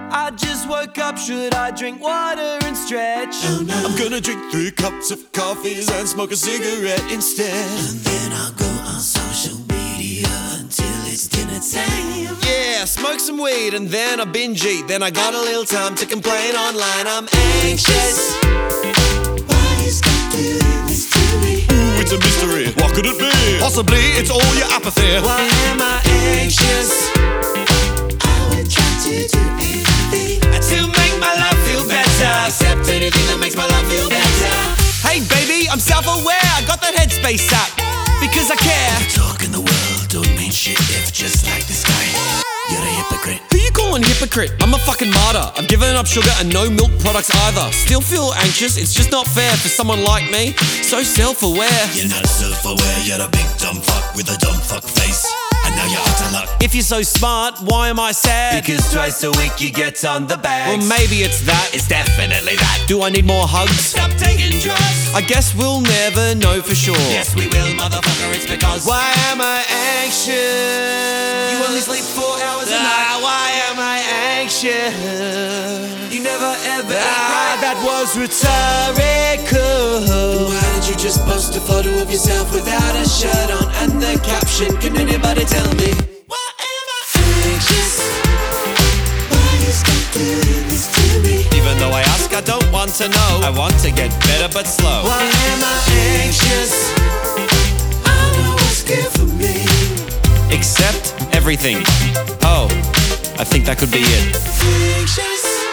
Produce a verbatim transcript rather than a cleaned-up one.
I just woke up, should I drink water and stretch? Oh no. I'm gonna drink three cups of coffees and smoke a cigarette instead. And then I'll go on social media until it's dinner time. Yeah, smoke some weed and then I binge eat. Then I got a little time to complain online. I'm anxious. Why is God doing this to me? Ooh, it's a mystery. What could it be? Possibly it's all your apathy. Why am I anxious? I would try to do anything To make my life feel better. except anything that makes my life feel better. Hey baby, I'm self-aware, I got that Headspace app, because I care. Talk in the world don't mean shit if just like this guy, you're a hypocrite. Who you calling hypocrite? I'm a fucking martyr. I've given up sugar and no milk products either. Still feel anxious, it's just not fair for someone like me, so self-aware. You're not self-aware, you're a big dumb fuck with a dumb fuck face. And now you're out of luck. If you're so smart, why am I sad? Because twice a week you get on the bags. Well, maybe it's that. It's definitely that. Do I need more hugs? Stop taking drugs. I guess we'll never know for sure. Yes, we will, motherfucker. It's because Why am I anxious? you only sleep four hours a night. Ah, why am I anxious? You never ever Ah, eat that was rhetorical. Why did you just post a photo of yourself without a shirt on and the caption? Can anybody tell me? Why am I anxious? Why is God doing this to me? Even though I ask, I don't want to know. I want to get better but slow. Why am I anxious? I know what's good for me. Accept everything. Oh, I think that could be it. Anxious.